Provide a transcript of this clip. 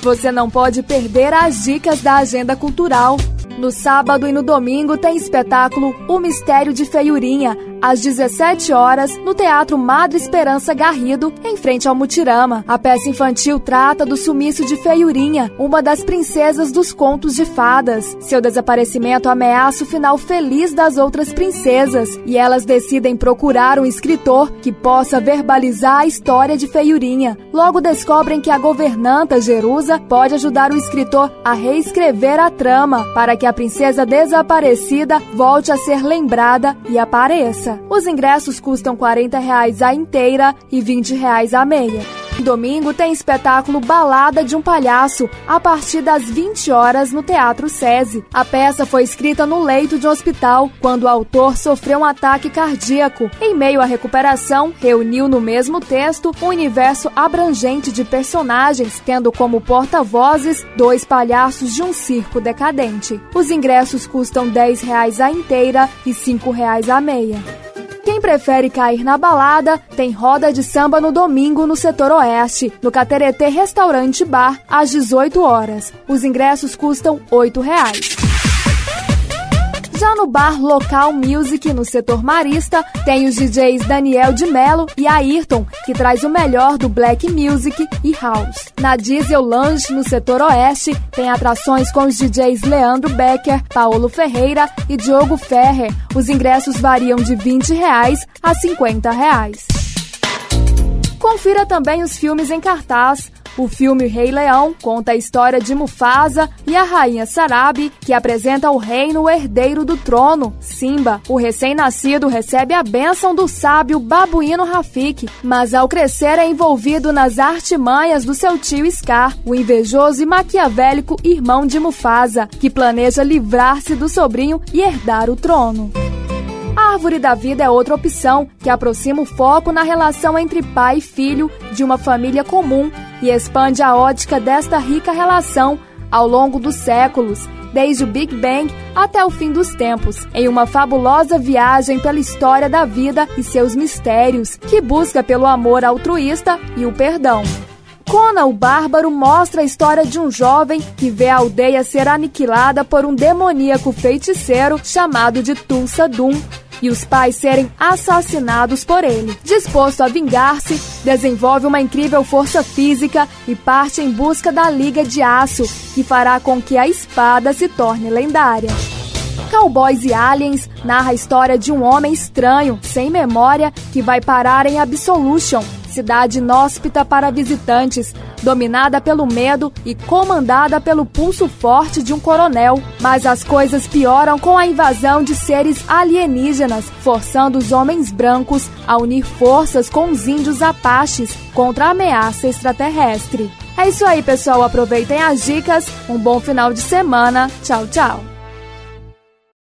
Você não pode perder as dicas da agenda cultural. No sábado e no domingo tem espetáculo O Mistério de Feiurinha, às 17 horas, no Teatro Madre Esperança Garrido, em frente ao Mutirama. A peça infantil trata do sumiço de Feiurinha, uma das princesas dos contos de fadas. Seu desaparecimento ameaça o final feliz das outras princesas, e elas decidem procurar um escritor que possa verbalizar a história de Feiurinha. Logo descobrem que a governanta Jerusa pode ajudar o escritor a reescrever a trama, para que a princesa desaparecida volte a ser lembrada e apareça. Os ingressos custam R$40 a inteira e R$20 a meia. Domingo tem espetáculo Balada de um Palhaço, a partir das 20 horas no Teatro SESI. A peça foi escrita no leito de um hospital, quando o autor sofreu um ataque cardíaco. Em meio à recuperação, reuniu no mesmo texto um universo abrangente de personagens, tendo como porta-vozes 2 palhaços de um circo decadente. Os ingressos custam R$10 a inteira e R$5 a meia. Quem prefere cair na balada, tem roda de samba no domingo no setor oeste, no Cateretê Restaurante Bar, às 18 horas. Os ingressos custam R$8. Já no bar Local Music, no setor marista, tem os DJs Daniel de Mello e Ayrton, que traz o melhor do Black Music e House. Na Diesel Lounge, no setor oeste, tem atrações com os DJs Leandro Becker, Paulo Ferreira e Diogo Ferrer. Os ingressos variam de R$20 a R$50. Confira também os filmes em cartaz. O filme Rei Leão conta a história de Mufasa e a rainha Sarabi, que apresenta o reino herdeiro do trono. Simba, o recém-nascido, recebe a bênção do sábio babuíno Rafiki, mas ao crescer é envolvido nas artimanhas do seu tio Scar, o invejoso e maquiavélico irmão de Mufasa, que planeja livrar-se do sobrinho e herdar o trono. A Árvore da Vida é outra opção, que aproxima o foco na relação entre pai e filho de uma família comum e expande a ótica desta rica relação ao longo dos séculos, desde o Big Bang até o fim dos tempos, em uma fabulosa viagem pela história da vida e seus mistérios, que busca pelo amor altruísta e o perdão. Conan o Bárbaro mostra a história de um jovem que vê a aldeia ser aniquilada por um demoníaco feiticeiro chamado de Thulsa Doom, e os pais serem assassinados por ele. Disposto a vingar-se, desenvolve uma incrível força física e parte em busca da Liga de Aço, que fará com que a espada se torne lendária. Cowboys e Aliens narra a história de um homem estranho, sem memória, que vai parar em Absolution, cidade inóspita para visitantes, dominada pelo medo e comandada pelo pulso forte de um coronel. Mas as coisas pioram com a invasão de seres alienígenas, forçando os homens brancos a unir forças com os índios apaches contra a ameaça extraterrestre. É isso aí, pessoal. Aproveitem as dicas. Um bom final de semana. Tchau, tchau.